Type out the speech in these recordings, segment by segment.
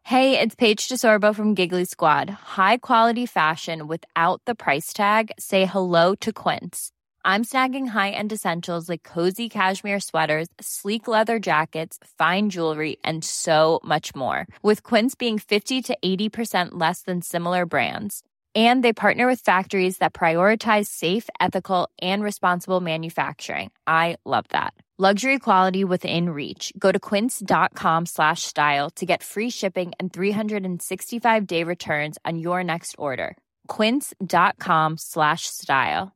Hey, it's Paige DeSorbo from Giggly Squad. High quality fashion without the price tag. Say hello to Quince. I'm snagging high-end essentials like cozy cashmere sweaters, sleek leather jackets, fine jewelry, and so much more. With Quince being 50 to 80% less than similar brands. And they partner with factories that prioritize safe, ethical, and responsible manufacturing. I love that. Luxury quality within reach. Go to quince.com/style to get free shipping and 365-day returns on your next order. Quince.com/style.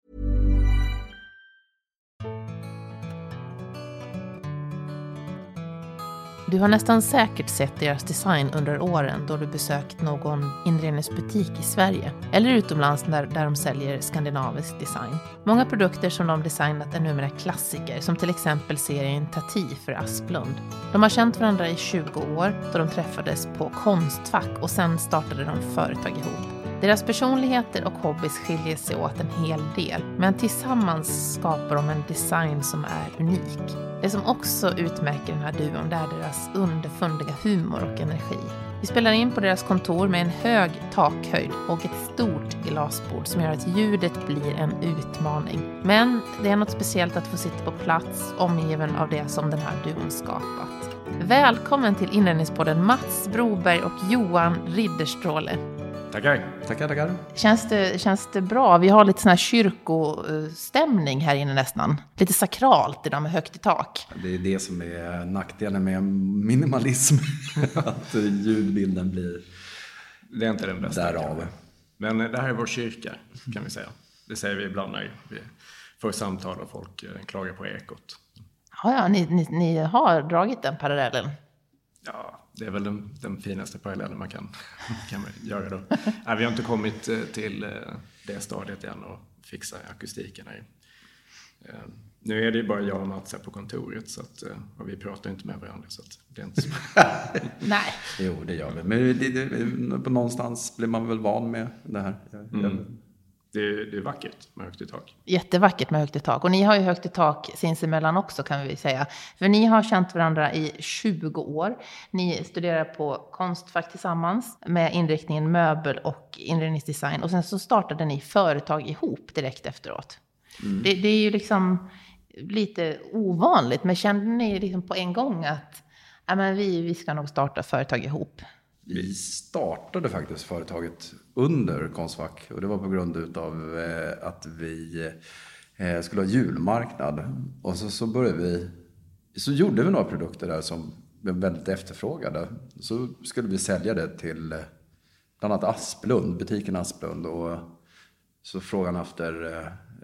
Du har nästan säkert sett deras design under åren då du besökt någon inredningsbutik i Sverige eller utomlands där de säljer skandinavisk design. Många produkter som de designat är numera klassiker, som till exempel serien Tati för Asplund. De har känt varandra i 20 år då de träffades på Konstfack och sen startade de företag ihop. Deras personligheter och hobbys skiljer sig åt en hel del, men tillsammans skapar de en design som är unik. Det som också utmärker den här duon är deras underfundiga humor och energi. Vi spelar in på deras kontor med en hög takhöjd och ett stort glasbord som gör att ljudet blir en utmaning. Men det är något speciellt att få sitta på plats omgiven av det som den här duon skapat. Välkommen till Inredningspodden Mats Broberg och Johan Ridderstråle. Tackar. Känns det bra? Vi har lite sån här kyrkostämning här inne nästan. Lite sakralt idag med högt i tak. Det är det som är nackdelen med minimalism. Att ljudbilden blir... Det är inte den bästa. Därav. Men det här är vår kyrka, kan vi säga. Det säger vi ibland när vi får samtal och folk klagar på ekot. Ja, ni har dragit den parallellen. Ja, det är väl den finaste parallellen man kan göra då. Nej, vi har inte kommit till det stadiet än och fixa akustiken här. Nu är det bara jag och Mats här på kontoret så att, och vi pratar inte med varandra så att det är inte så. Nej. Jo, det gör vi. Men på någonstans blir man väl van med det här. Det är vackert med högt i tak. Jättevackert med högt i tak. Och ni har ju högt i tak sinsemellan också, kan vi säga. För ni har känt varandra i 20 år. Ni studerar på Konstfack tillsammans med inriktningen möbel och inredningsdesign. Och sen så startade ni företag ihop direkt efteråt. Det är ju liksom lite ovanligt. Men kände ni liksom på en gång att vi ska nog starta företag ihop? Vi startade faktiskt företaget under Konstfack och det var på grund av att vi skulle ha julmarknad. Och så började så gjorde vi några produkter där som blev väldigt efterfrågade. Så skulle vi sälja det till bland annat Asplund, butiken Asplund. Och så frågan efter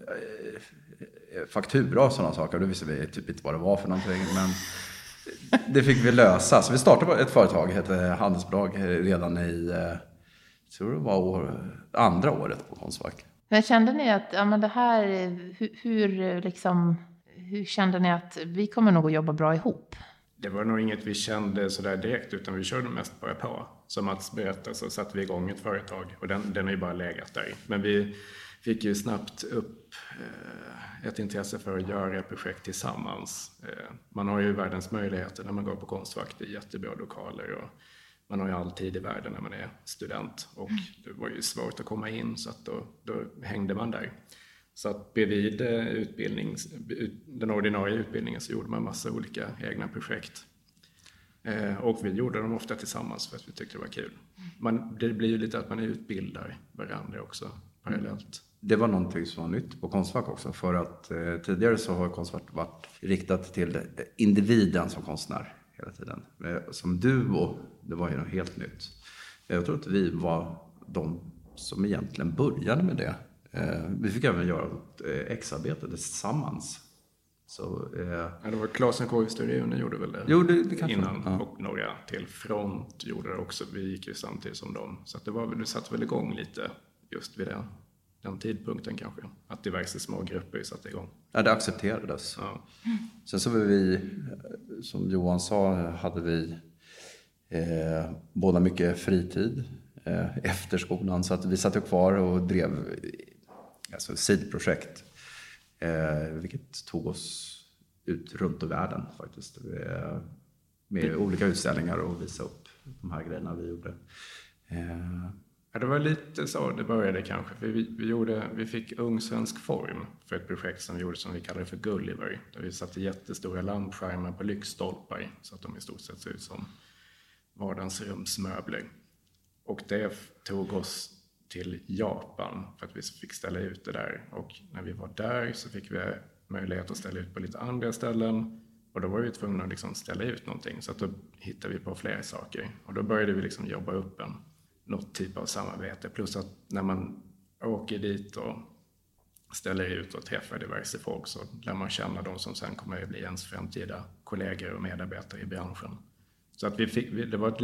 faktura och sådana saker, då visste vi typ inte vad det var för någonting, men det fick vi lösa. Så vi startade ett företag, hette Handelsbolag, redan i, tror det var andra året på Konstfack. Men kände ni att, det här, hur kände ni att vi kommer nog att jobba bra ihop? Det var nog inget vi kände sådär direkt, utan vi körde mest bara på. Som Mats berättade så satte vi igång ett företag och den har ju bara legat där. Men vi fick ju snabbt upp ett intresse för att göra projekt tillsammans. Man har ju världens möjligheter när man går på Konstfack. Det är jättebra lokaler och man har ju all tid i världen när man är student. Och det var ju svårt att komma in så att då hängde man där. Så att bredvid den ordinarie utbildningen så gjorde man massa olika egna projekt. Och vi gjorde dem ofta tillsammans för att vi tyckte det var kul. Det blir ju lite att man utbildar varandra också parallellt. Det var någonting som var nytt på Konstfack också. För att tidigare så har Konstfack varit riktat till individen som konstnär hela tiden. Som duo, det var ju något helt nytt. Jag tror inte vi var de som egentligen började med det. Vi fick även göra ett exarbete tillsammans. Så, det var Klasen K-historien gjorde väl det? Jo, det kanske innan. Ja. Och några till Front gjorde det också. Vi gick ju samtidigt som dem. Så att det satt väl igång lite just vid den tidpunkten kanske. Att diverse små grupper satte igång. Ja, det accepterades. Ja. Sen så var vi, som Johan sa, hade vi båda mycket fritid efter skolan. Så att vi satt kvar och drev sidprojekt. Vilket tog oss ut runt i världen faktiskt. Med olika utställningar och visa upp de här grejerna vi gjorde. Ja, det var lite så det började kanske. För vi fick ung svensk form för ett projekt som vi gjorde som vi kallade för Gulliver. Där vi satte jättestora lampskärmar på lyktstolpar så att de i stort sett ser ut som vardagsrumsmöbler. Och det tog oss till Japan för att vi fick ställa ut det där. Och när vi var där så fick vi möjlighet att ställa ut på lite andra ställen. Och då var vi tvungna att liksom ställa ut någonting. Så att då hittade vi på fler saker. Och då började vi liksom jobba upp något typ av samarbete. Plus att när man åker dit och ställer ut och träffar diverse folk så lär man känna de som sen kommer att bli ens framtida kollegor och medarbetare i branschen. Så att det var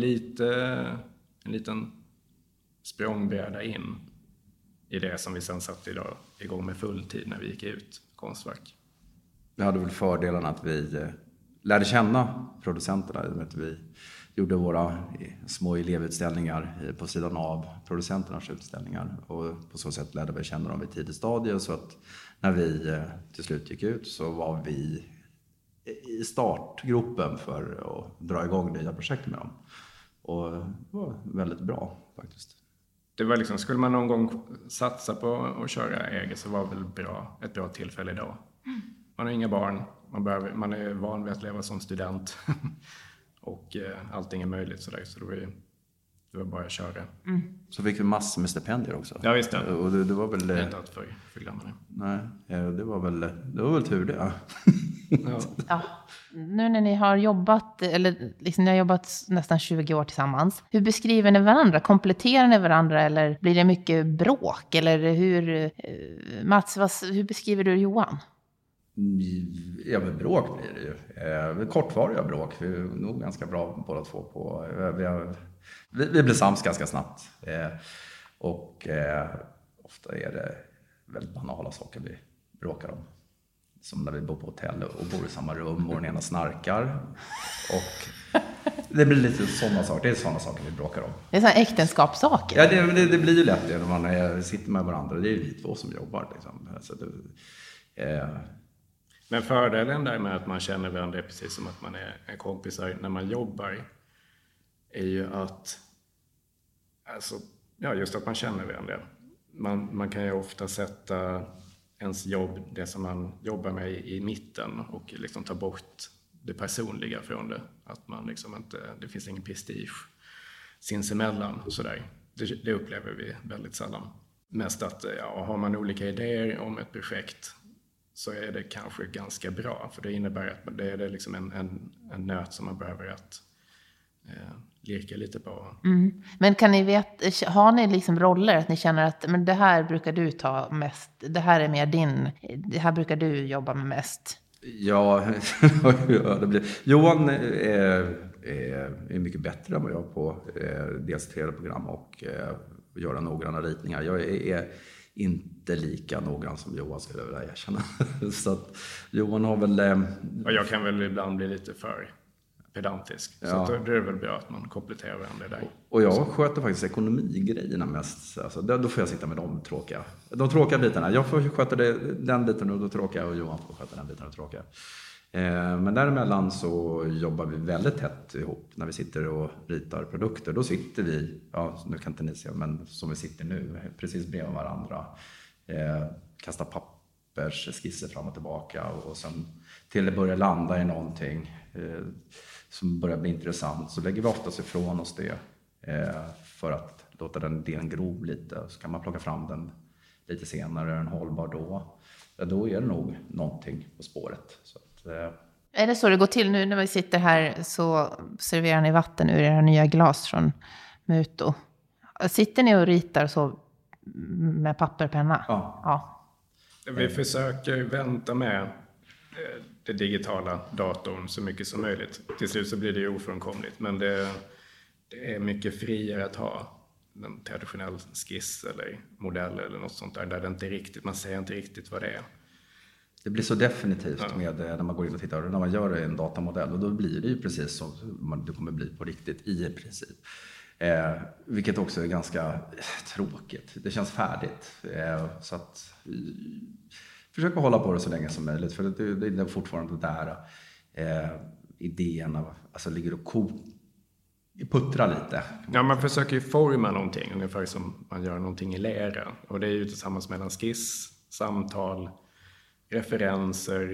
en liten språngbräda in i det som vi sen satte igång med full tid när vi gick ut Konstfack. Vi hade väl fördelen att vi lärde känna producenterna. Vi gjorde våra små elevutställningar på sidan av producenternas utställningar. Och på så sätt lärde vi känna dem i tidigt stadie. Så att när vi till slut gick ut så var vi i startgruppen för att dra igång nya projekt med dem. Och det var väldigt bra faktiskt. Det var liksom, skulle man någon gång satsa på att köra eget så var väl ett bra tillfälle idag. Man har inga barn, man är van vid att leva som student och allting är möjligt sådär. Så det var bara att köra. Så fick vi massor med stipendier också. Ja, visst det. Och det var väl... Inte att förglömma det. Nej, det var väl tur det. Ja. Ja. Nu när ni har jobbat, eller liksom ni har jobbat nästan 20 år tillsammans. Hur beskriver ni varandra? Kompletterar ni varandra eller blir det mycket bråk? Eller hur, Mats, hur beskriver du Johan? Ja, men bråk blir det ju. Kortvariga bråk. Vi är nog ganska bra båda två på. Vi blir sams ganska snabbt. Och ofta är det väldigt banala saker vi bråkar om. Som när vi bor på hotell och bor i samma rum och den ena snarkar. Och det blir lite sådana saker. Det är sådana saker vi bråkar om. Det är sådana äktenskapssaker. Ja, det blir ju lätt när man sitter med varandra. Det är ju vi två som jobbar. Liksom. Så Men fördelen där med att man känner varandra är precis som att man är kompisar när man jobbar är ju att just att man känner varandra. Man kan ju ofta sätta ens jobb, det som man jobbar med i mitten och liksom ta bort det personliga från det. Att man liksom inte, det finns ingen prestige sinsemellan sådär. Det upplever vi väldigt sällan. Mest att har man olika idéer om ett projekt så är det kanske ganska bra. För det innebär att det är liksom en nöt som man behöver att lirka lite på. Mm. Men har ni liksom roller att ni känner att men det här brukar du ta mest, det här är mer det här brukar du jobba med mest? Ja, det blir. Johan är mycket bättre än vad jag på dels 3D-program och göra noggranna ritningar. Jag är inte lika noggrann som Johan, skulle jag vilja erkänna. Så att Johan har väl... Och jag kan väl ibland bli lite för pedantisk. Ja. Så då är det väl bra att man kompletterar varandra där. Och jag sköter faktiskt ekonomigrejerna mest. Alltså, då får jag sitta med de tråkiga bitarna. Jag får sköta den biten och då tråkiga, och Johan får sköta den biten och tråkiga. Men däremellan så jobbar vi väldigt tätt ihop. När vi sitter och ritar produkter, då sitter vi, nu kan inte ni se, men som vi sitter nu, precis bredvid varandra. Kastar pappersskisser fram och tillbaka och sen till det börjar landa i någonting som börjar bli intressant, så lägger vi oftast ifrån oss det för att låta den idén gro lite. Så kan man plocka fram den lite senare, är den hållbar då? Ja, då är det nog någonting på spåret. Så att, är det så det går till nu när vi sitter här, så serverar ni vatten ur era nya glas från Muto? Sitter ni och ritar så med papper och penna? Ja. Vi försöker vänta med det digitala datorn så mycket som möjligt. Till slut så blir det ju ofrånkomligt, men det är mycket friare att ha en traditionell skiss eller modell eller något sånt där det inte riktigt, man säger inte riktigt vad det är. Det blir så definitivt med när man går in och tittar, när man gör en datamodell, och då blir det ju precis som det kommer bli på riktigt i princip. Vilket också är ganska tråkigt. Det känns färdigt. Så att försöka hålla på det så länge som möjligt, för det är fortfarande där idéerna ligger och puttra lite. Ja, man försöker ju forma någonting, ungefär som man gör någonting i lera. Och det är ju tillsammans mellan skiss, samtal, referenser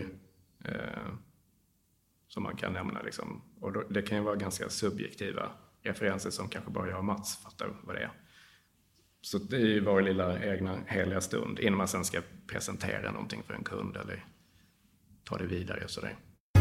som man kan nämna. Liksom. Och då, det kan ju vara ganska subjektiva referenser som kanske bara jag och Mats fattar vad det är. Så det är ju vår lilla egna heliga stund innan man sen ska presentera någonting för en kund eller ta det vidare och sådär.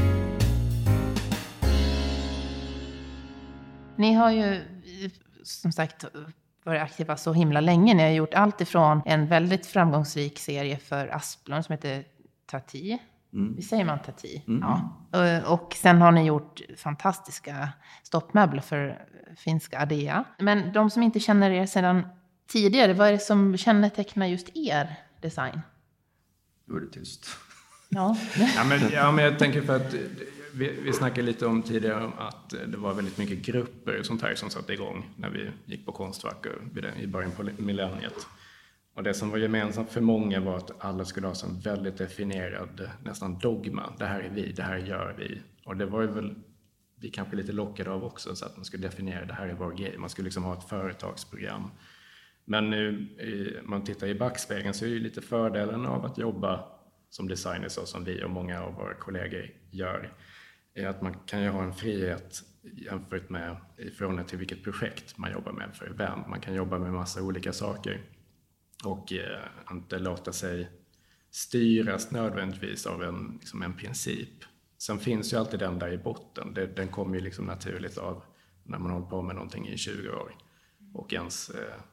Ni har ju som sagt varit aktiva så himla länge. Ni har gjort allt ifrån en väldigt framgångsrik serie för Asplund som heter Tati. Vi säger man Tati. Ja. Och sen har ni gjort fantastiska stoppmöbler för finska Adea. Men de som inte känner er sedan tidigare, vad är det som kännetecknar just er design? Då är det tyst. Ja. Men jag tänker för att vi snackade lite om tidigare om att det var väldigt mycket grupper och sånt här som satte igång när vi gick på Konstfack i början på millenniet. Och det som var gemensamt för många var att alla skulle ha en väldigt definierad nästan dogma. Det här är vi, det här gör vi. Och det var ju väl vi kanske lite lockade av också, så att man skulle definiera det här är vår grej. Man skulle liksom ha ett företagsprogram. Men nu, man tittar i backspegeln, så är det lite fördelen av att jobba som designer så som vi och många av våra kollegor gör, är att man kan ju ha en frihet jämfört med i förhållande till vilket projekt man jobbar med för vem. Man kan jobba med massa olika saker och inte låta sig styras nödvändigtvis av en princip. Sen finns ju alltid den där i botten. Den kommer ju liksom naturligt av när man håller på med någonting i 20 år och ens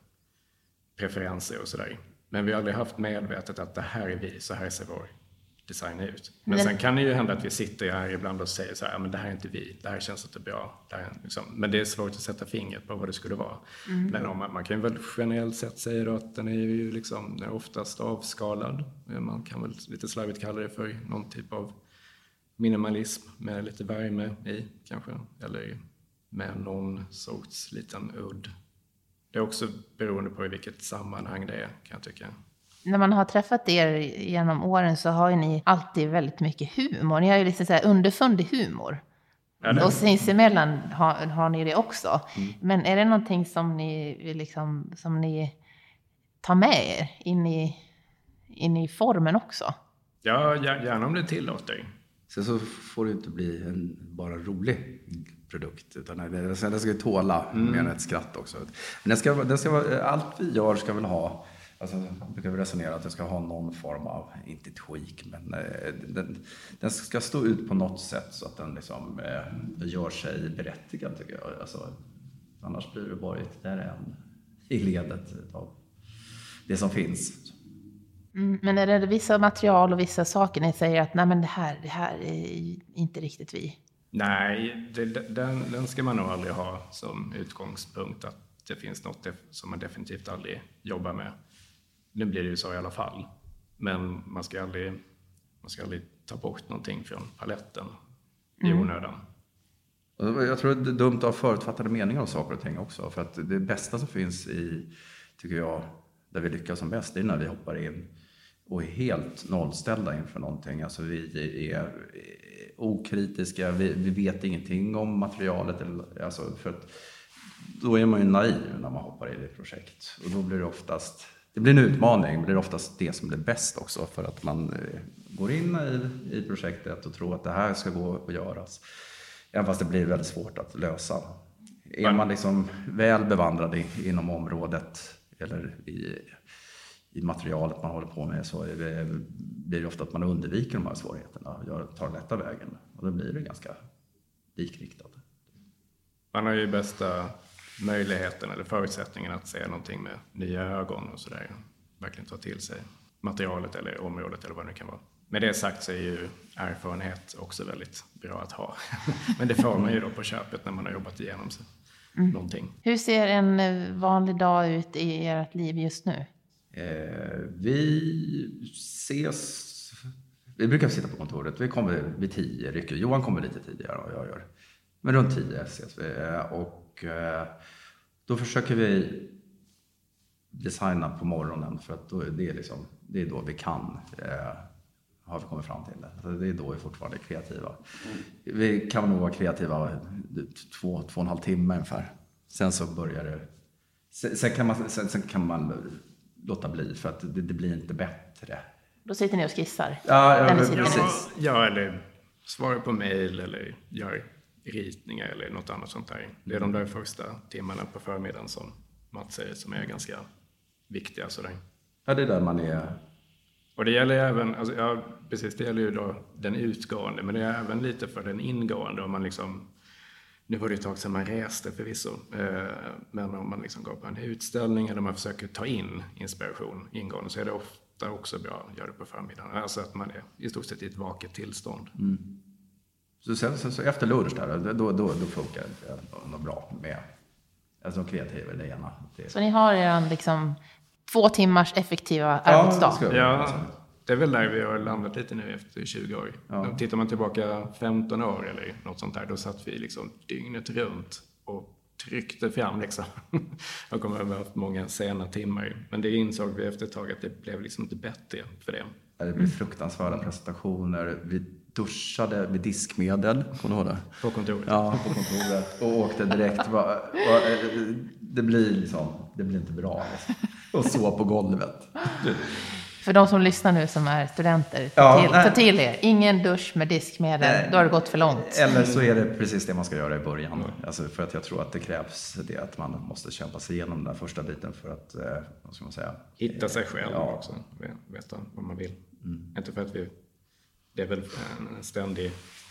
preferenser och sådär. Men vi har aldrig haft medvetet att det här är vi, så här ser vår design ut. Men sen kan det ju hända att vi sitter här ibland och säger så här, men det här är inte vi, det här känns inte bra. Det här, liksom. Men det är svårt att sätta fingret på vad det skulle vara. Men om man kan väl generellt sett säga då att den är ju liksom, den är oftast avskalad. Man kan väl lite slarvigt kalla det för någon typ av minimalism med lite värme i kanske. Eller med någon sorts liten udd. Det är också beroende på i vilket sammanhang det är, kan jag tycka. När man har träffat er genom åren så har ju ni alltid väldigt mycket humor. Ni har ju liksom så här underfundig humor. Ja, och sinsemellan har ni det också. Men är det någonting som ni tar med er in i formen också? Ja, gärna om det tillåter. Sen så får det inte bli en bara rolig produkt, utan den ska tåla mer än ett skratt också. Men den ska vara, allt vi gör ska väl ha, alltså jag brukar resonera att det ska ha någon form av, inte tweak, men den ska stå ut på något sätt så att den liksom gör sig berättigad, tycker jag. Alltså, annars blir det bara ytterligare en i ledet av det som finns. Men är det vissa material och vissa saker ni säger att nej, men det här är inte riktigt vi? Nej, den ska man nog aldrig ha som utgångspunkt, att det finns något som man definitivt aldrig jobbar med. Nu blir det ju så i alla fall. Men man ska aldrig ta bort någonting från paletten i onödan. Jag tror det är dumt att ha förutfattade meningar om saker och ting också. För att det bästa som finns tycker jag, där vi lyckas som bäst, det är när vi hoppar in och är helt nollställda inför någonting. Alltså vi är okritiska, vi vet ingenting om materialet. Alltså för att då är man ju naiv när man hoppar in i ett projekt. Och då blir det blir en utmaning, men det är oftast det som blir bäst också. För att man går in i projektet och tror att det här ska gå att göras. Även fast det blir väldigt svårt att lösa. Är man liksom väl bevandrad inom området eller i materialet man håller på med, så blir det ofta att man undviker de här svårigheterna och tar den lätta vägen. Och då blir det ganska likriktat. Man har ju bästa möjligheten eller förutsättningen att se någonting med nya ögon och sådär. Verkligen ta till sig materialet eller området eller vad det kan vara. Med det sagt så är ju erfarenhet också väldigt bra att ha. Men det får man ju då på köpet när man har jobbat igenom sig. Någonting. Hur ser en vanlig dag ut i ert liv just nu? Vi brukar sitta på kontoret. Vi kommer vid 10. Johan kommer lite tidigare än vad jag gör. Men runt 10 ses vi. Och då försöker vi designa på morgonen. För att det är då vi kan. har vi kommit fram till det. Så det är då vi fortfarande är kreativa. Vi kan nog vara kreativa 2,5 timmar ungefär. Sen så börjar det. Sen kan man låta bli för att det blir inte bättre. Då sitter ni och skissar? Ja, precis. Ja, eller svarar på mejl eller gör ritningar eller något annat sånt där. Det är de där första timmarna på förmiddagen som Mats säger som är ganska viktiga. Sådär. Ja, det är där man är. Och det gäller även, alltså, ja, precis, det gäller ju då den utgående, men det är även lite för den ingående. Om man liksom, nu var det ett tag sedan man reste förvisso, men om man liksom går på en utställning eller man försöker ta in inspiration ingående, så är det ofta också bra att göra det på förmiddagen. Alltså att man är i stort sett i ett vaket tillstånd. Så efter lunch där, då funkar det något bra med alltså kreativa idéerna. Så ni har er liksom 2 timmars effektiva arbetsdag? Ja, det är väl där vi har landat lite nu efter 20 år. Ja. Tittar man tillbaka 15 år eller något sånt där, då satt vi liksom dygnet runt och tryckte fram liksom. Jag kommer att ha haft många sena timmar. Men det insåg vi efter ett tag att det blev liksom inte bättre för det. Det blev fruktansvärda presentationer. Vi duschade med diskmedel, kommer du ihåg det? På kontoret. Ja, på kontoret. Och åkte direkt. Det blir inte bra. Liksom. Och så på golvet. För de som lyssnar nu som är studenter, ta till er. Ingen dusch med diskmedel, då har det gått för långt. Eller så är det precis det man ska göra i början. Alltså för att jag tror att det krävs det att man måste kämpa sig igenom den där första biten för att, vad ska man säga? Hitta sig själv också, veta vad man vill. Inte för att det är väl en ständig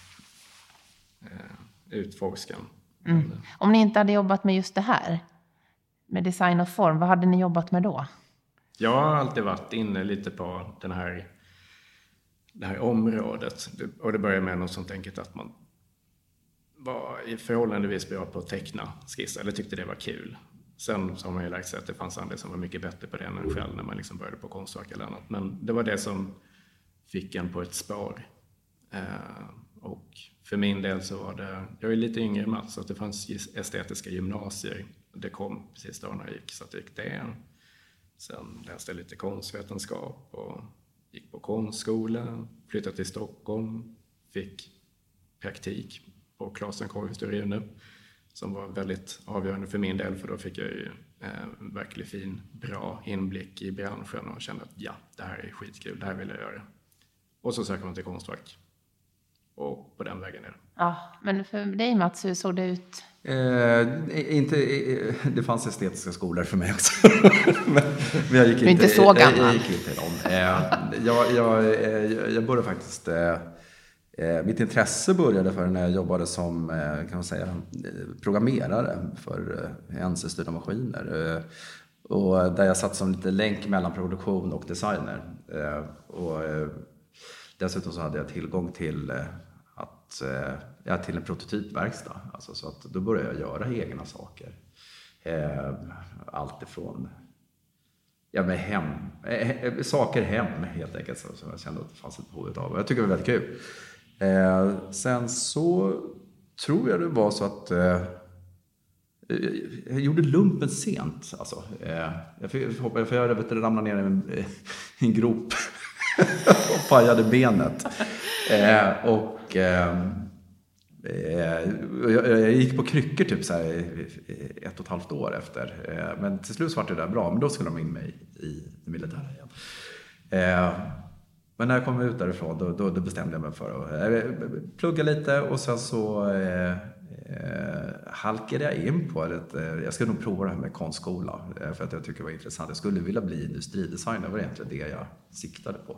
utforskan. Om ni inte hade jobbat med just det här, med design och form, vad hade ni jobbat med då? Jag har alltid varit inne lite på det här området. Och det börjar med något sånt enkelt att man var förhållandevis bra på att teckna skissa. Eller tyckte det var kul. Sen så har man ju lärt sig att det fanns andra som var mycket bättre på det än en själv när man liksom började på konstverk eller annat. Men det var det som fick en på ett spår. Och för min del så var det, jag är lite yngre Mats, så att det fanns estetiska gymnasier. Det kom precis då när jag gick, så att jag gick det. Sen läste jag lite konstvetenskap och gick på konstskola, flyttade till Stockholm, fick praktik på Klasen Korvhus i Rune som var väldigt avgörande för min del, för då fick jag ju verkligen fin, bra inblick i branschen och kände att ja, det här är skitkul, det här vill jag göra. Och så söker man till konstverk. Och på den vägen är det. Ja, men för dig Mats, hur såg det ut? Det fanns estetiska skolor för mig också. men jag gick inte så gammal. Jag gick inte dem. Jag började faktiskt... mitt intresse började för när jag jobbade som kan man säga, programmerare för NC-styrda maskiner. Och där jag satt som lite länk mellan produktion och designer. Och dessutom så hade jag tillgång till till en prototypverkstad. Alltså, så att då började jag göra egna saker. Allt ifrån saker hem helt enkelt, som jag kände att det fanns ett behov av. Och jag tycker det var väldigt kul. Sen så tror jag det var så att jag gjorde lumpen sent. Alltså, jag ramlade ner i en grop och pajade benet. Jag gick på kryckor typ så här 1,5 år efter. Men till slut var det där bra. Men då skulle de in mig i det militära igen. Men när jag kom ut därifrån då bestämde jag mig för att plugga lite. Och sen så halkade jag in på det. Jag skulle nog prova det här med konstskola. För att jag tycker det var intressant. Jag skulle vilja bli industridesigner. Det var egentligen det jag siktade på.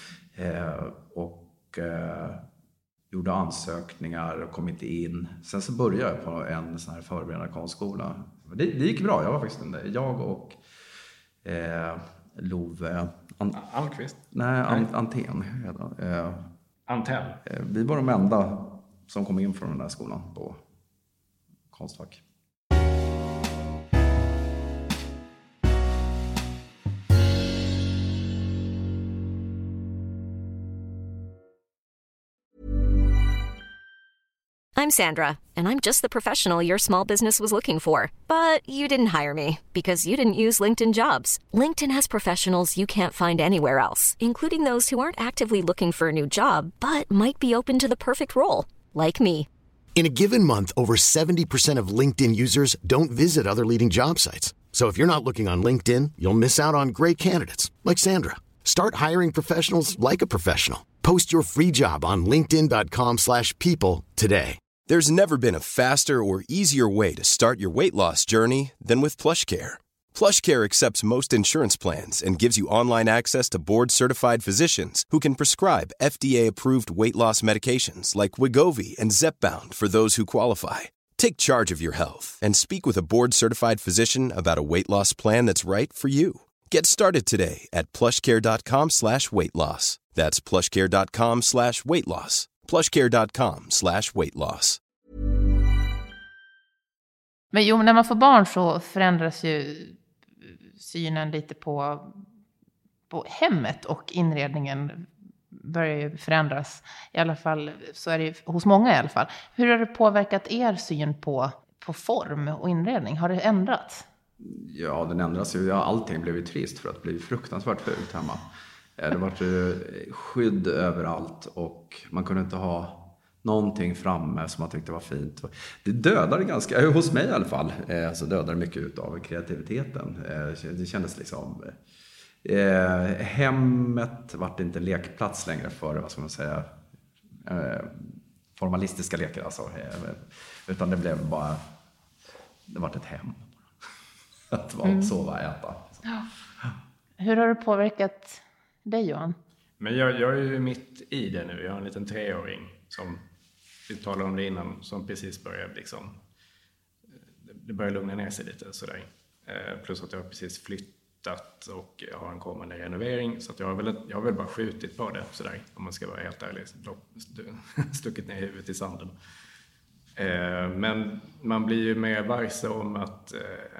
Gjorde ansökningar och kom inte in. Sen så började jag på en sån här förberedande konstskola. Det gick bra. Jag var faktiskt jag och Love Almqvist? Nej, Antén. Antell? Vi var de enda som kom in från den där skolan på Konstfack. I'm Sandra, and I'm just the professional your small business was looking for. But you didn't hire me because you didn't use LinkedIn Jobs. LinkedIn has professionals you can't find anywhere else, including those who aren't actively looking for a new job, but might be open to the perfect role, like me. In a given month, over 70% of LinkedIn users don't visit other leading job sites. So if you're not looking on LinkedIn, you'll miss out on great candidates like Sandra. Start hiring professionals like a professional. Post your free job on linkedin.com/people today. There's never been a faster or easier way to start your weight loss journey than with PlushCare. PlushCare accepts most insurance plans and gives you online access to board-certified physicians who can prescribe FDA-approved weight loss medications like Wegovy and Zepbound for those who qualify. Take charge of your health and speak with a board-certified physician about a weight loss plan that's right for you. Get started today at plushcare.com/weightloss. That's plushcare.com/weightloss. plushcare.com/weightloss. Men jo, när man får barn så förändras ju synen lite på hemmet, och inredningen börjar ju förändras. I alla fall så är det ju hos många i alla fall. Hur har det påverkat er syn på form och inredning? Har det ändrats? Ja, den ändras ju. Allting blev ju trist för att bli fruktansvärt fult hemma. Det var skydd överallt och man kunde inte ha någonting framme som man tyckte var fint. Det dödade ganska, hos mig i alla fall, så dödade mycket av kreativiteten. Det kändes liksom... hemmet var inte en lekplats längre för, vad ska man säga, formalistiska lekar alltså. Utan det blev bara... Det var ett hem. Att sova och äta. Ja. Hur har det påverkat dig, Johan? Men jag är ju mitt i det nu. Jag har en liten 3-åring som, vi talade om det innan, som precis börjar liksom, det börjar lugna ner sig lite sådär. Plus att jag har precis flyttat och jag har en kommande renovering, så att jag har väl bara skjutit på det sådär, om man ska vara helt ärlig, stuckit ner huvudet i sanden. Men man blir ju mer varse om att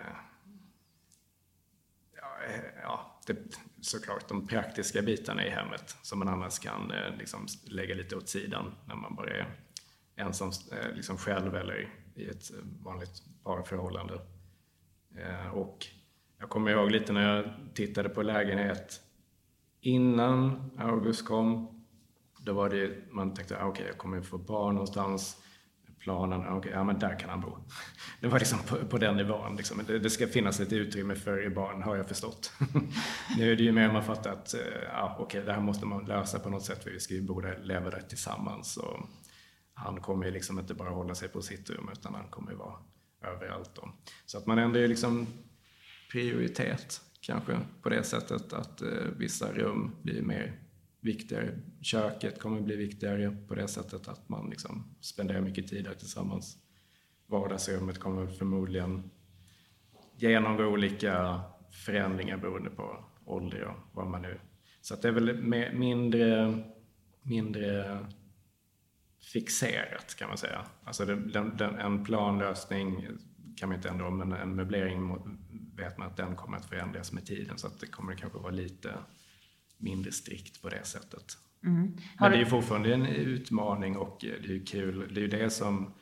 såklart de praktiska bitarna i hemmet som man annars kan liksom lägga lite åt sidan när man bara är ensam liksom själv eller i ett vanligt parförhållande. Och jag kommer ihåg lite när jag tittade på lägenhet innan August kom. Då var det, man tänkte okej, jag kommer få barn någonstans. Planen, ja men där kan han bo. Det var liksom på den nivån. Liksom. Det ska finnas lite utrymme för barn, har jag förstått. Nu är det ju mer man fattar att det här måste man lösa på något sätt, för vi ska ju båda leva där tillsammans. Och han kommer ju liksom inte bara hålla sig på sitt rum, utan han kommer ju vara överallt. Då. Så att man ändå är liksom prioritet kanske på det sättet att vissa rum blir mer viktigare. Köket kommer bli viktigare på det sättet att man liksom spenderar mycket tid där tillsammans. Vardagsrummet kommer förmodligen genomgå olika förändringar beroende på ålder och vad man nu... Så att det är väl mindre fixerat, kan man säga. Alltså en planlösning kan man inte ändra om, men en möblering vet man att den kommer att förändras med tiden, så att det kommer kanske vara lite mindre strikt på det sättet. Men det är ju fortfarande en utmaning, och det är ju kul. Det är ju det som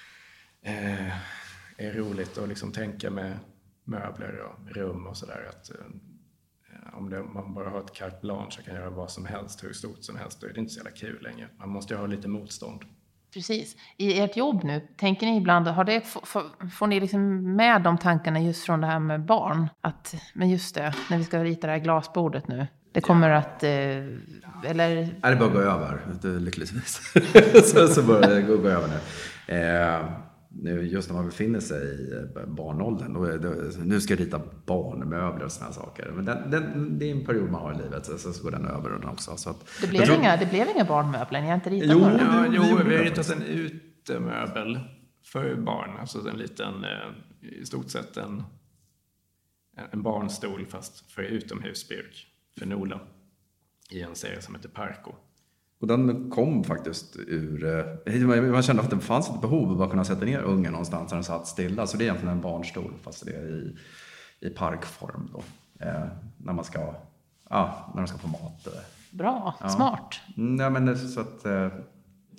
är roligt att liksom tänka med möbler och rum och sådär, att om man bara har ett carte blanche så kan göra vad som helst, hur stort som helst, då är det inte så jävla kul längre. Man måste ju ha lite motstånd. Precis. I ert jobb nu, tänker ni ibland, får ni liksom med de tankarna just från det här med barn? Men just det, när vi ska rita det här glasbordet nu, det kommer att... eller... Det börjar gå över, lyckligtvis. så börjar det gå över nu. Just när man befinner sig i barnåldern, nu ska jag rita barnmöbler och såna saker. Men det är en period man har i livet, så går den över också. Så att, det blev inga barnmöbler, ni har inte ritat vi har ritat en utemöbel för barn. Alltså en liten, i stort sett en barnstol, fast för utomhusbruk, för Nola, i en serie som heter Parco. Och den kom faktiskt ur... Man kände att det fanns ett behov av att kunna sätta ner ungen någonstans när den satt stilla. Så det är egentligen en barnstol, fast det är i parkform då. När man ska få mat. Bra, smart. Nej, men så att...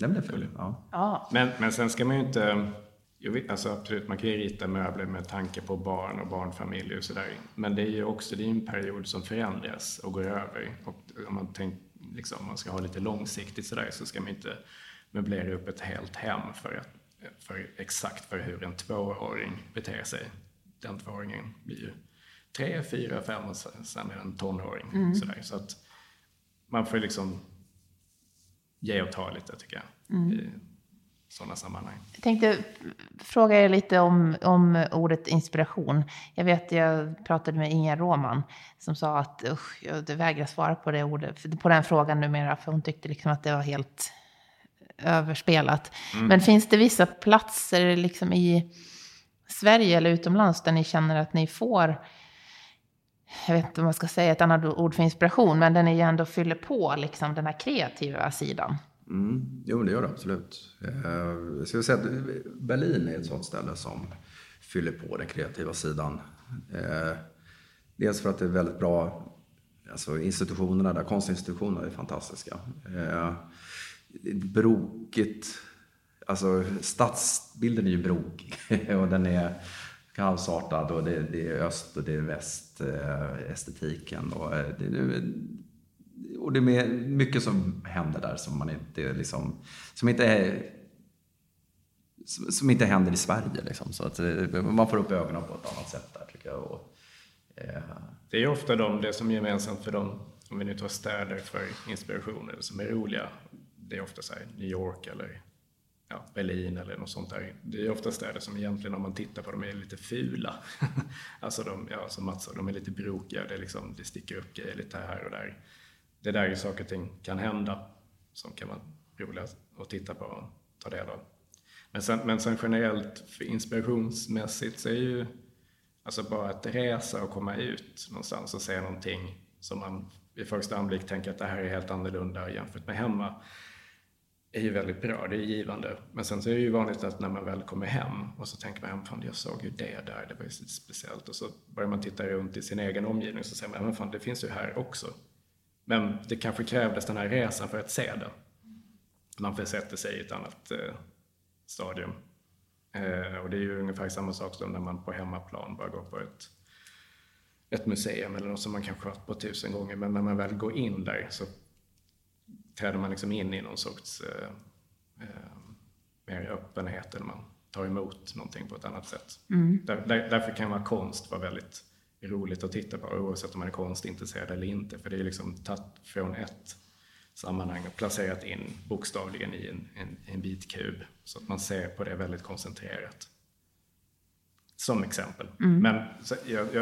Det blir full, ja. Ja. Men sen ska man ju inte... Alltså absolut, man kan ju rita möbler med tanke på barn och barnfamiljer och sådär. Men det är ju också en period som förändras och går över. Och om man liksom, man ska ha lite långsiktigt sådär, så ska man inte möblera upp ett helt hem exakt för hur en 2-åring beter sig. Den 2-åringen blir ju 3, 4, 5 och sen är det en tonåring. Sådär. Så att man får liksom ge och ta lite, tycker jag. I sådana sammanhang. Jag tänkte fråga er lite om ordet inspiration. Jag pratade med Inga Råman som sa att det vägrar svara på det ordet, på den frågan numera, för hon tyckte liksom att det var helt överspelat. Men finns det vissa platser liksom i Sverige eller utomlands där ni känner att ni får, jag vet inte om man ska säga ett annat ord för inspiration, men där ni ändå fyller på liksom den här kreativa sidan? Jo, det gör det absolut. Jag skulle säga att Berlin är ett sådant ställe som fyller på den kreativa sidan. Dels för att det är väldigt bra, alltså institutionerna där, konstinstitutionerna är fantastiska. Brokigt, alltså stadsbilden är ju brokig och den är kaosartad, och det är öst och det är väst, estetiken, och det är mycket som händer där som man inte liksom, som inte händer i Sverige liksom. Så att man får upp ögonen på ett annat sätt där, tycker jag. Det är ofta det som är gemensamt för dem, om vi nu tar städer för inspiration eller som är roliga. Det är ofta så här New York eller Berlin eller något sånt där. Det är ofta städer som egentligen, om man tittar på dem, är lite fula. Alltså som Mats sa, de är lite brokiga. Det sticker upp grejer lite här och där. Det där är ju saker och ting kan hända som kan vara roliga att titta på och ta del av. Men sen generellt för inspirationsmässigt så är ju alltså bara att resa och komma ut någonstans och se någonting som man vid första anblick tänker att det här är helt annorlunda jämfört med hemma, är ju väldigt bra, det är givande. Men sen så är det ju vanligt att när man väl kommer hem och så tänker man, fan, jag såg ju det där, det var ju lite speciellt. Och så börjar man titta runt i sin egen omgivning och så säger man, men fan, det finns ju här också. Men det kanske krävdes den här resan för att se det. Man försätter sig i ett annat stadium. Och det är ju ungefär samma sak som när man på hemmaplan bara går på ett museum eller något som man kanske varit på 1000 gånger. Men när man väl går in där så träder man liksom in i någon sorts mer öppenhet, eller man tar emot någonting på ett annat sätt. Därför kan man konst vara väldigt roligt att titta på, oavsett om man är konstintresserad eller inte. För det är liksom tagit från ett sammanhang och placerat in bokstavligen i en bitkub. Så att man ser på det väldigt koncentrerat. Som exempel. Men så,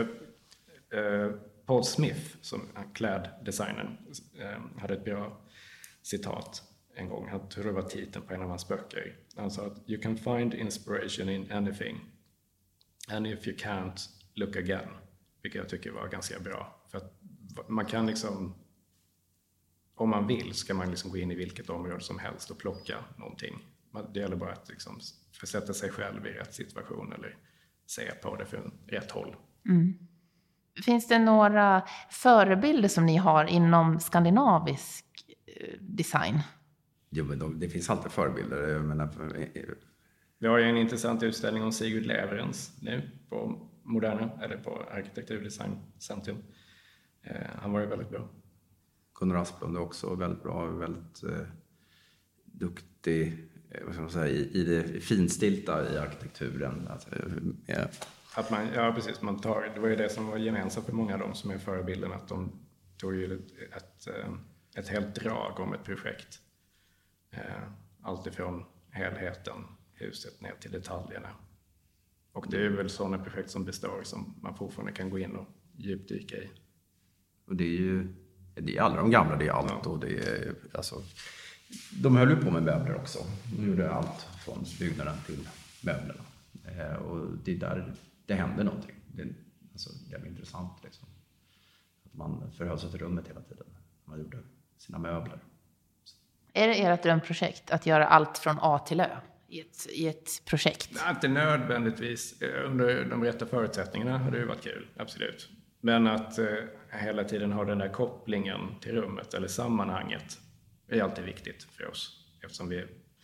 Paul Smith, som kläddesignern, hade ett bra citat en gång. Jag tror det var titeln på en av hans böcker. Han sa att you can find inspiration in anything. And if you can't, look again. Vilket jag tycker var ganska bra. För att man kan liksom, om man vill, ska man liksom gå in i vilket område som helst och plocka någonting. Det gäller bara att liksom försätta sig själv i rätt situation eller se på det från rätt håll. Finns det några förebilder som ni har inom skandinavisk design? Jo, men det finns alltid förebilder. Vi har ju en intressant utställning om Sigurd Leverens nu på Moderna, eller på Arkitekturdesigncentum. Han var ju väldigt bra. Gunnar Asplund är också väldigt bra, väldigt duktig, vad ska man säga, i det finstilta i arkitekturen. Att man, precis, det var ju det som var gemensamt för många av dem som är förebilden, att de tog ju ett helt drag om ett projekt. Allt ifrån helheten, huset, ner till detaljerna. Och det är väl sådana projekt som består, som man fortfarande kan gå in och djupdyka i. Och det är alla de gamla, det är allt. Ja. Och det är, alltså, de höll ju på med möbler också. De gjorde allt från byggnaden till möblerna. Och det är där det händer någonting. Det är intressant liksom. Att man förhöll sig till rummet hela tiden. Man gjorde sina möbler. Är det ert drömprojekt att göra allt från A till Ö i ett projekt? Nej, inte nödvändigtvis. Under de rätta förutsättningarna har det ju varit kul, absolut. Men att hela tiden ha den där kopplingen till rummet eller sammanhanget är alltid viktigt för oss. Eftersom vi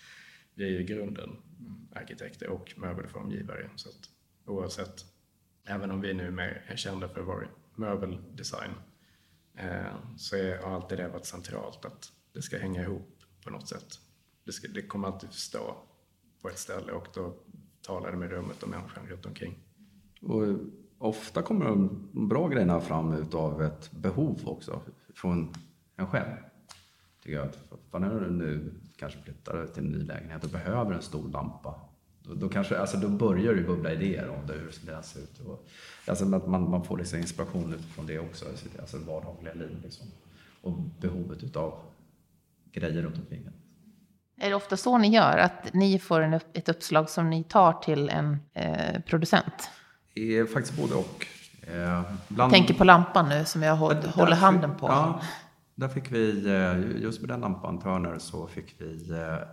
vi är ju i grunden arkitekter och möbelformgivare. Så att oavsett, även om vi nu mer är kända för vår möbeldesign, så har alltid det varit centralt att det ska hänga ihop på något sätt. Det kommer alltid stå på ett ställe och då talar det med rummet och människan runt omkring. Och ofta kommer de bra grejerna fram utav ett behov också från en själv. Tycker jag att när du nu kanske flyttar till en ny lägenhet och behöver en stor lampa, då kanske, alltså då börjar du bubbla idéer om det, hur det ser ut. Och, alltså att man får liksom inspiration utifrån det också, alltså vardagliga liv liksom. Och behovet utav grejer runt omkring. Är det ofta så ni gör, att ni får ett uppslag som ni tar till en producent? Det är faktiskt både och. Jag tänker på lampan nu som jag håller handen på. Ja, där fick vi, just med den lampan, Turner, så fick vi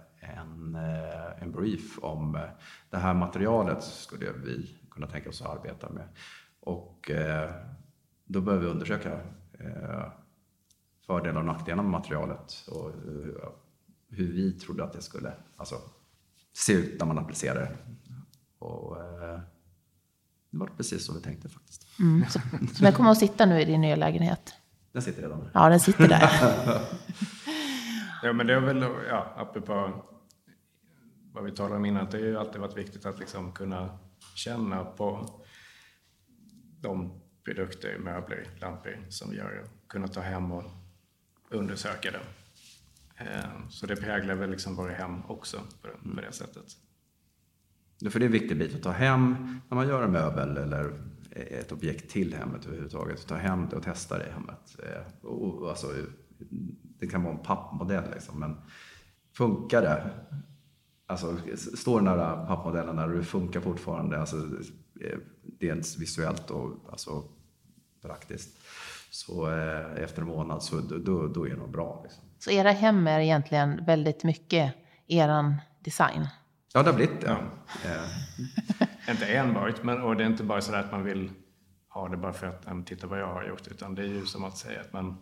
en brief om det här materialet skulle vi kunna tänka oss att arbeta med. Och då började vi undersöka fördelar och nackdelar med materialet och hur vi trodde att det skulle se ut när man applicerar det. Och det var precis som vi tänkte faktiskt. Så jag kommer att sitta nu i din nya lägenhet? Den sitter redan där. Ja, den sitter där. Ja, men det är väl, apropå vad vi talade om innan, att det har ju alltid varit viktigt att liksom kunna känna på de produkter, möbler, lampor som vi gör, kunna ta hem och undersöka det. Så det präglar väl liksom våra hem också på det sättet. För det är en viktig bit att ta hem när man gör en möbel eller ett objekt till hemmet överhuvudtaget. Ta hem det och testa det i hemmet. Alltså, det kan vara en pappmodell liksom, men funkar det? Alltså, står den där pappmodellen där och det funkar fortfarande, alltså, dels visuellt och alltså, praktiskt, så efter en månad så då är det nog bra. Liksom. Så era hem är egentligen väldigt mycket eran design? Ja, det har blivit det. Ja. Inte enbart, och det är inte bara så att man vill ha det bara för att titta vad jag har gjort, utan det är ju som att säga att man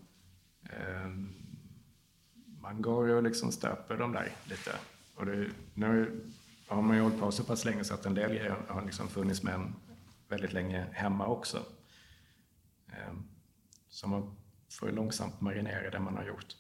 går och liksom stöper dem där lite. Och nu har man ju hållit på så pass länge så att en del grejer har liksom funnits med en väldigt länge hemma också. Så man får långsamt marinera det man har gjort.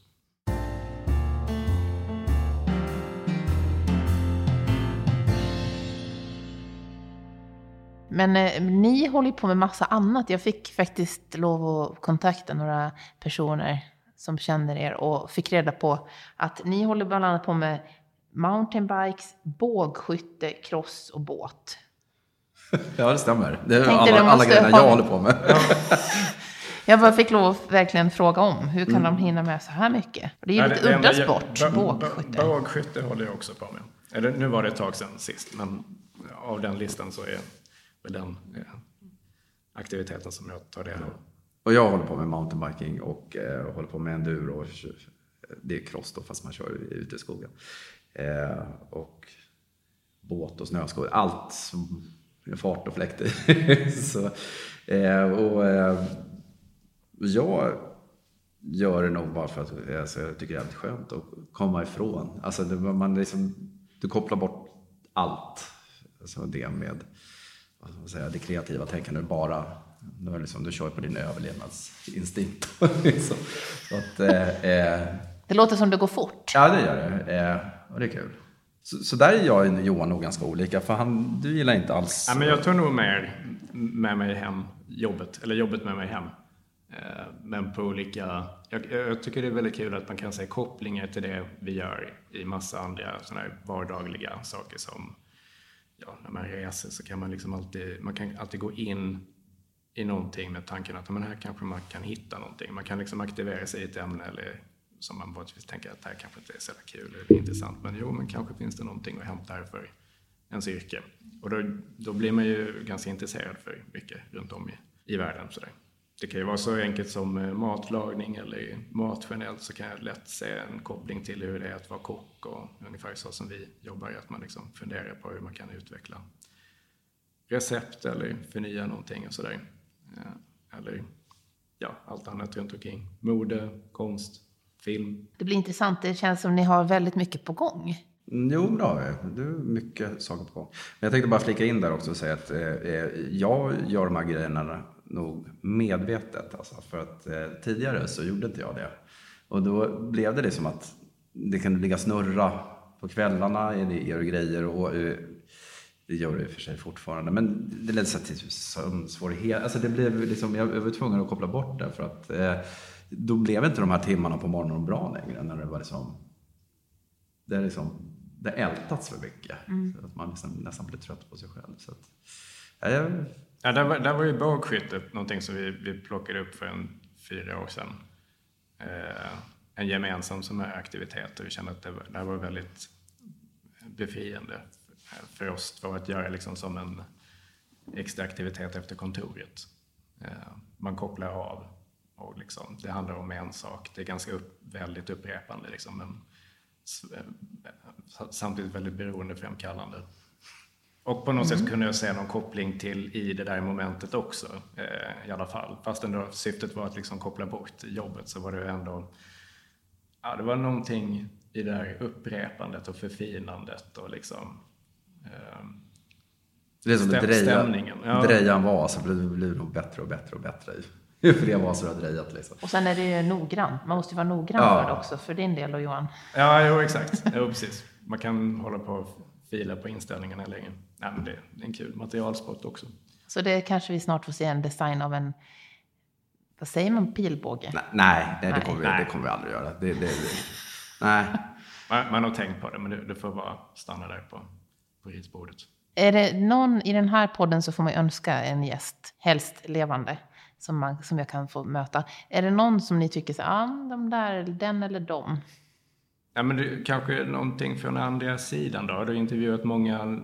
Men ni håller på med massa annat. Jag fick faktiskt lov att kontakta några personer som känner er och fick reda på att ni håller bland annat på med mountainbikes, bågskytte, cross och båt. Ja, det stämmer. Det är alla grejerna jag håller på med. Jag bara fick lov att verkligen fråga om. Hur kan de hinna med så här mycket? Det är ju lite udda sport, bågskytte. Bågskytte håller jag också på med. Eller, nu var det ett tag sedan sist, men av den listan så är väl den aktiviteten som jag tar del av. Och jag håller på med mountainbiking och håller på med enduro. Det är cross då, fast man kör ute i skogen. Och båt och snöskor. Allt som fart och fläkt i. Så, jag gör det nog bara för att jag tycker det är jävligt skönt att komma ifrån. Alltså du kopplar bort allt. Alltså det med det kreativa tänkandet bara. Du kör på din överlevnadsinstinkt. Så att, det låter som det går fort. Ja, det gör det. Och det är kul. Så där är jag och Johan nog ganska olika. För du gillar inte alls... Ja, men jag tar nog med mig hem jobbet med mig hem. Men på olika... Jag tycker det är väldigt kul att man kan se kopplingar till det vi gör i massa andra såna här vardagliga saker som... Ja, när man reser så kan man liksom alltid gå in i någonting med tanken att men här kanske man kan hitta någonting. Man kan liksom aktivera sig i ett ämne eller som man vanligtvis tänker att det här kanske inte är så kul eller intressant. Men kanske finns det någonting att hämta här för ens yrke. Och då blir man ju ganska intresserad för mycket runt om i världen. Så där. Det kan ju vara så enkelt som matlagning eller mat generellt, så kan jag lätt se en koppling till hur det är att vara kock och ungefär så som vi jobbar, att man liksom funderar på hur man kan utveckla recept eller förnya någonting och sådär. Eller allt annat runt omkring. Mode, konst, film. Det blir intressant, det känns som ni har väldigt mycket på gång. Jo, det har vi. Det är mycket saker på. Men jag tänkte bara flika in där också och säga att jag gör de här grejerna nog medvetet. Alltså, för att tidigare så gjorde inte jag det. Och då blev det som att det kunde ligga snurra på kvällarna i idéer och grejer. Och det gör det i och för sig fortfarande. Men det ledde sig till sömnsvårighet. Alltså det blev liksom, jag var tvungen att koppla bort det. För att då blev inte de här timmarna på morgonen bra längre. När det var liksom... Det ältats för mycket. Så att man nästan blir trött på sig själv. Så att, där var ju bågskytte någonting som vi plockade upp för 4 år sedan. En gemensam som är aktivitet. Och vi kände att det var väldigt befriande för oss för att göra liksom som en extra aktivitet efter kontoret. Man kopplar av och liksom, det handlar om en sak. Det är ganska väldigt upprepande liksom, men samtidigt väldigt beroendeframkallande. Och på något sätt kunde jag se någon koppling till i det där momentet också, i alla fall. Fast ändå syftet var att liksom koppla bort jobbet, så var det ändå... Ja, det var någonting i det där upprepandet och förfinandet och liksom... det är som stämningen. Drejan var, så blir det nog bättre och bättre och bättre. Ju fler var så det har drejat liksom. Och sen är det ju noggrant. Man måste ju vara noggrann för det också, för din del och Johan. Ja, jo, exakt. Jo, precis. Man kan hålla på och fila på inställningarna länge. Nej, men det är en kul materialsport också. Så det kanske vi snart får se en design av en, vad säger man, pilbåge? Nej, det kommer vi aldrig göra. Nej. Man har tänkt på det, men det får bara stanna där på ritbordet. Är det någon i den här podden, så får man önska en gäst, helst levande, som jag kan få möta. Är det någon som ni tycker så, de där, den eller dem? Ja, men det kanske är någonting från andra sidan då. Du har intervjuat många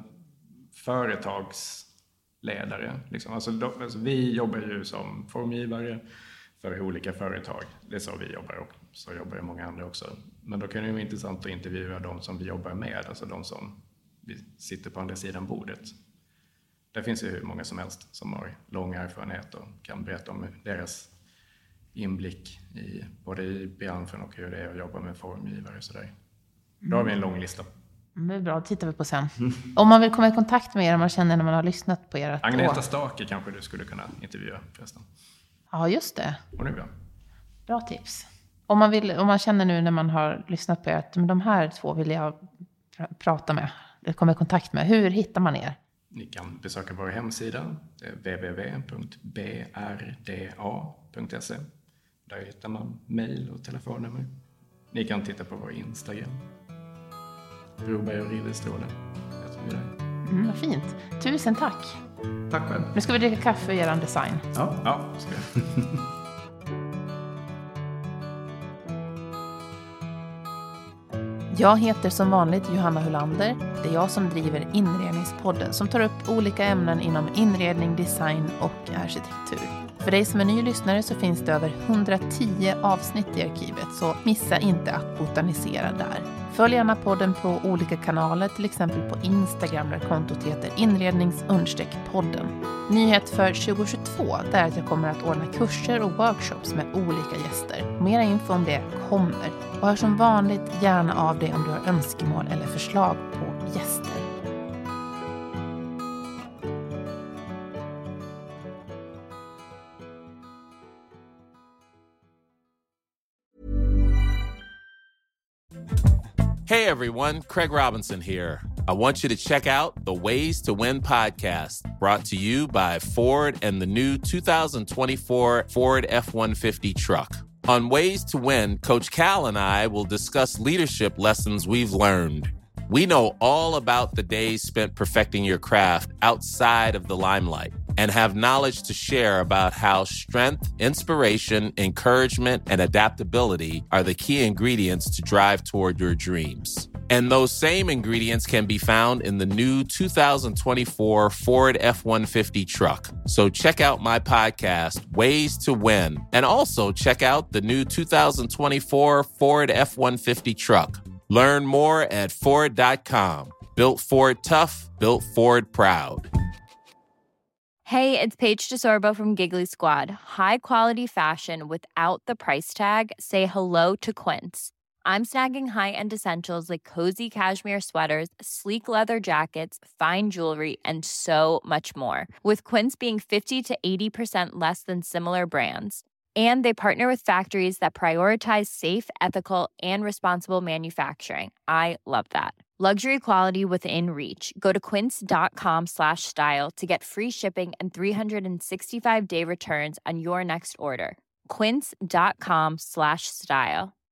företagsledare. Liksom. Alltså, vi jobbar ju som formgivare för olika företag. Det är så vi jobbar, och så jobbar många andra också. Men då kan det ju vara intressant att intervjua de som vi jobbar med. Alltså de som vi sitter på andra sidan bordet. Det finns ju hur många som helst som har lång erfarenhet och kan berätta om deras inblick både i branschen och hur det är att jobba med formgivare och sådär. Då har vi en lång lista. Det är bra, det tittar vi på sen. Om man vill komma i kontakt med er, om man känner när man har lyssnat på er. Agneta Stake kanske du skulle kunna intervjua förresten. Ja, just det. Och det är bra. Bra tips. Om man känner nu när man har lyssnat på er att de här 2 vill jag prata med, eller komma i kontakt med. Hur hittar man er? Ni kan besöka vår hemsida, www.brda.se. Där hittar man mejl och telefonnummer. Ni kan titta på vår Instagram. Broberg och Ridderstråle. Vad fint. Tusen tack. Tack själv. Nu ska vi dricka kaffe och göra en design. Ja, ska jag. Jag heter som vanligt Johanna Hullander. Det är jag som driver Inredningspodden som tar upp olika ämnen inom inredning, design och arkitektur. För dig som är ny lyssnare så finns det över 110 avsnitt i arkivet, så missa inte att botanisera där. Följ gärna podden på olika kanaler, till exempel på Instagram där kontot heter inrednings_podden. Nyhet för 2022 är att jag kommer att ordna kurser och workshops med olika gäster. Mera info om det kommer. Och hör som vanligt gärna av dig om du har önskemål eller förslag på gäster. Hey everyone, Craig Robinson here. I want you to check out the Ways to Win podcast, brought to you by Ford and the new 2024 Ford F-150 truck. On Ways to Win, Coach Cal and I will discuss leadership lessons we've learned. We know all about the days spent perfecting your craft outside of the limelight and have knowledge to share about how strength, inspiration, encouragement, and adaptability are the key ingredients to drive toward your dreams. And those same ingredients can be found in the new 2024 Ford F-150 truck. So check out my podcast, Ways to Win, and also check out the new 2024 Ford F-150 truck. Learn more at Ford.com. Built Ford tough, built Ford proud. Hey, it's Paige DeSorbo from Giggly Squad. High quality fashion without the price tag. Say hello to Quince. I'm snagging high-end essentials like cozy cashmere sweaters, sleek leather jackets, fine jewelry, and so much more. With Quince being 50 to 80% less than similar brands. And they partner with factories that prioritize safe, ethical, and responsible manufacturing. I love that. Luxury quality within reach. Go to quince.com/style to get free shipping and 365-day returns on your next order. Quince.com/style.